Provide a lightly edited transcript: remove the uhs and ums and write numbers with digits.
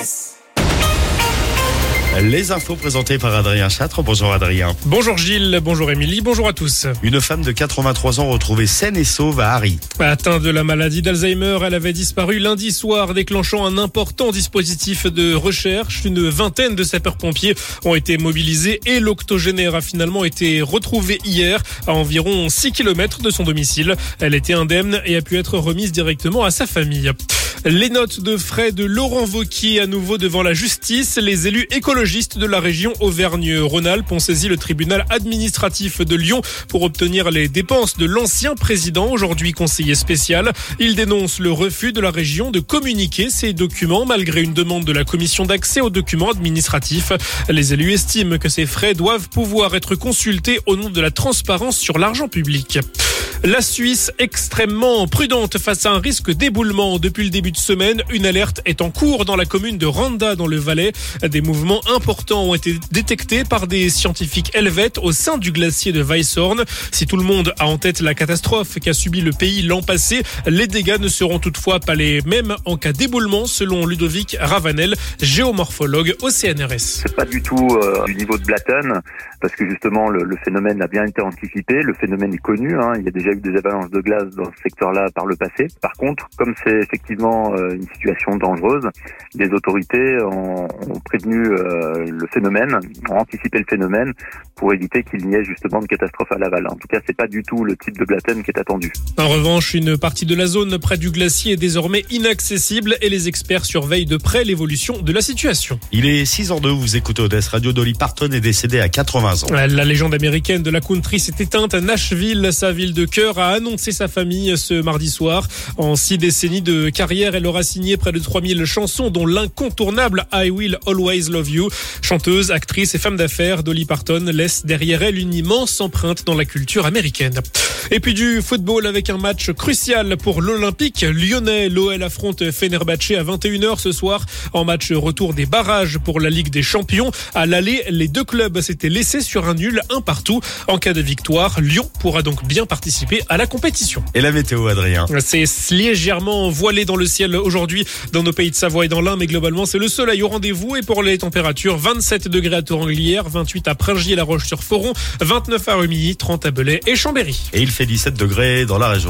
RMS. Les infos présentées par Adrien Châtre. Bonjour Adrien. Bonjour Gilles, bonjour Émilie, bonjour à tous. Une femme de 83 ans retrouvée saine et sauve à Harry. Atteinte de la maladie d'Alzheimer, elle avait disparu lundi soir, déclenchant un important dispositif de recherche. Une vingtaine de sapeurs-pompiers ont été mobilisés et l'octogénaire a finalement été retrouvée hier à environ 6 km de son domicile. Elle était indemne et a pu être remise directement à sa famille. Les notes de frais de Laurent Wauquiez à nouveau devant la justice. Les élus écologistes de la région Auvergne-Rhône-Alpes ont saisi le tribunal administratif de Lyon pour obtenir les dépenses de l'ancien président, aujourd'hui conseiller spécial. Ils dénoncent le refus de la région de communiquer ces documents malgré une demande de la commission d'accès aux documents administratifs. Les élus estiment que ces frais doivent pouvoir être consultés au nom de la transparence sur l'argent public. La Suisse extrêmement prudente face à un risque d'éboulement. Depuis le début de semaine, une alerte est en cours dans la commune de Randa dans le Valais. Des mouvements importants ont été détectés par des scientifiques helvètes au sein du glacier de Weisshorn. Si tout le monde a en tête la catastrophe qu'a subi le pays l'an passé, les dégâts ne seront toutefois pas les mêmes en cas d'éboulement, selon Ludovic Ravanel, géomorphologue au CNRS. C'est pas du tout du niveau de Blatten, parce que justement le phénomène a bien été anticipé, le phénomène est connu, il y a déjà eu des avalanches de glace dans ce secteur-là par le passé. Par contre, comme c'est effectivement une situation dangereuse, les autorités ont prévenu le phénomène, ont anticipé le phénomène pour éviter qu'il n'y ait justement de catastrophe à l'aval. En tout cas, c'est pas du tout le type de Blatten qui est attendu. En revanche, une partie de la zone près du glacier est désormais inaccessible et les experts surveillent de près l'évolution de la situation. Il est 6h02, vous écoutez Odesse Radio. Dolly Parton est décédée à 80 ans. La légende américaine de la country s'est éteinte à Nashville, sa ville de cœur, a annoncé sa famille ce mardi soir. En 6 décennies de carrière, elle aura signé près de 3000 chansons, dont l'incontournable I Will Always Love You. Chanteuse, actrice et femme d'affaires, Dolly Parton laisse derrière elle une immense empreinte dans la culture américaine. Et puis du football avec un match crucial pour l'Olympique lyonnais. L'OL affronte Fenerbahçe à 21h ce soir en match retour des barrages pour la Ligue des Champions. À l'aller, les deux clubs s'étaient laissés sur un nul, un partout. En cas de victoire, Lyon pourra donc bien participer à la compétition. Et la météo, Adrien? C'est légèrement voilé dans le ciel aujourd'hui dans nos pays de Savoie et dans l'Ain, mais globalement c'est le soleil au rendez-vous. Et pour les températures, 27 degrés à Toranglière, 28 à Pringy et La Roche-sur-Foron, 29 à Rumilly, 30 à Belay et Chambéry. Et il fait 17 degrés dans la région.